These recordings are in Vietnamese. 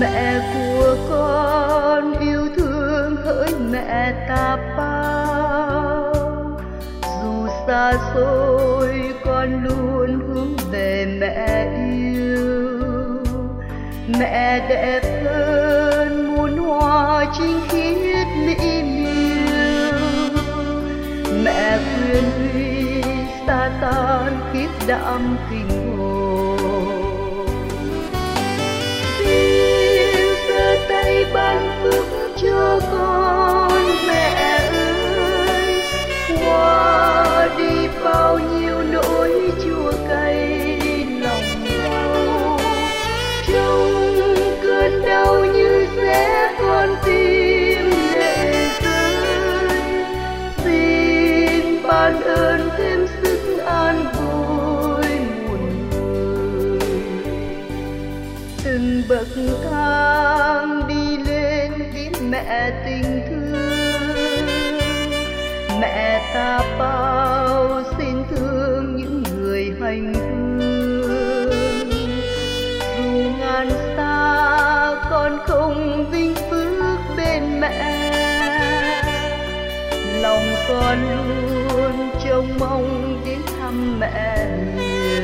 Mẹ của con yêu thương hỡi mẹ ta bao, dù xa xôi con luôn hướng về mẹ yêu. Mẹ đẹp hơn muôn hoa trinh khiết mỹ miều, mẹ quyền uy xa tan kiếp đạm kinh hồn. Xin giơ tay ban phước cho con mẹ ơi, qua đi bao nhiêu nỗi chua cay lòng đau. Trong cơn đau như xé con tim lệ rơi, xin ban ơn thêm sức an vui muôn người. Từng bậc thang đi lên biết mẹ tình thương, mẹ ta bao xin thương những người hành hương. Dù ngàn xa con không vinh phước bên mẹ, lòng con luôn trông mong đến thăm mẹ hiền.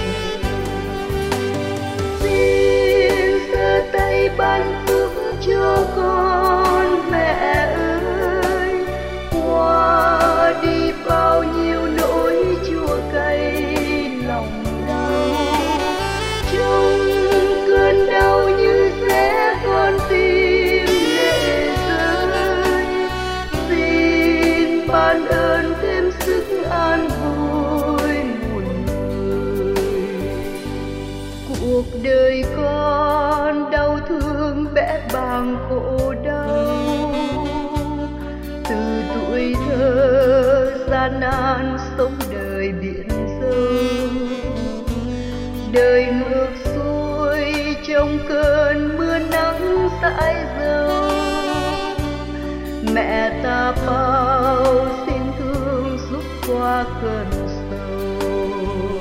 Xin giơ tay ban phước cho con mẹ ơi, qua đi bao nhiêu nỗi chua cay lòng đau. Trong cơn đau như xé con tim lệ rơi, xin ban ơn thêm sức an vui muôn người. Cuộc đời con đau thương bẽ bàng khổ đau, từ tuổi thơ gian nan sống đời biển dâu. Đời ngược xuôi trong cơn mưa nắng dãi dầu, mẹ ta bao xin thương giúp qua cơn sầu.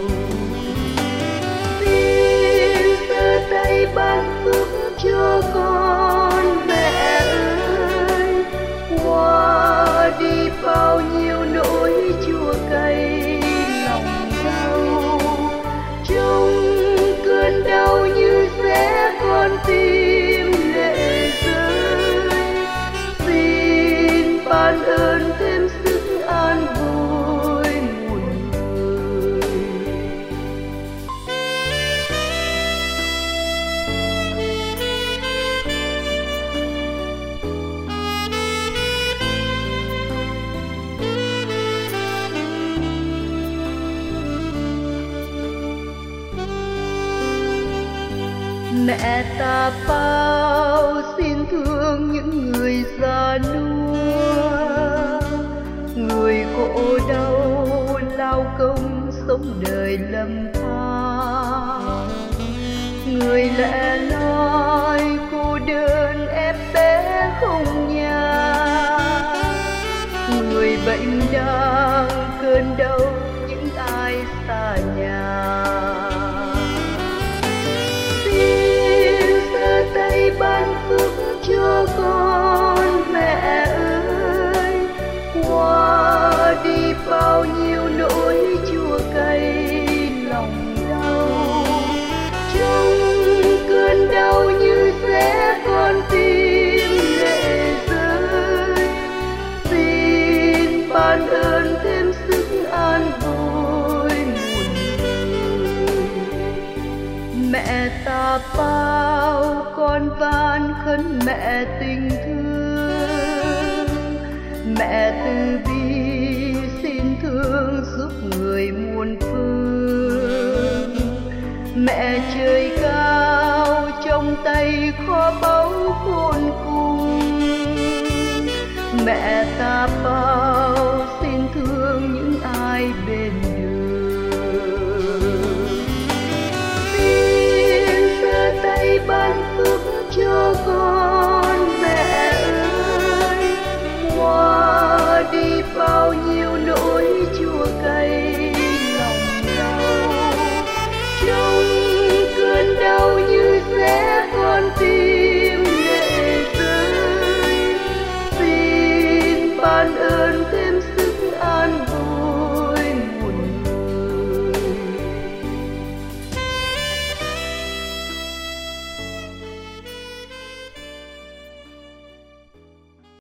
Xin giơ tay ban phước cho con mẹ ơi, qua đi bao nhiêu nỗi chua cay lòng đau. Trong cơn đau như xé con tim lệ rơi, xin ban ơn thêm sức an vui muôn người. Mẹ ta bao xin thương những người già nua, người khổ đau lao công sống đời lầm than. Người lẻ loi cô đơn ép bé không nhà, người bệnh đang cơn đau những ai xa nhà. Tay ban phước cho con mẹ ơi, qua đi bao nhiêu nỗi chua cay lòng đau. Trong cơn đau như xé con tim lệ rơi, xin ban ơn thêm sức an vui muôn người. Mẹ ta bao con van khấn mẹ tình thương, mẹ từ bi xin thương giúp người muôn phương. Mẹ trời cao trong tay kho báu khôn cùng, mẹ ta bao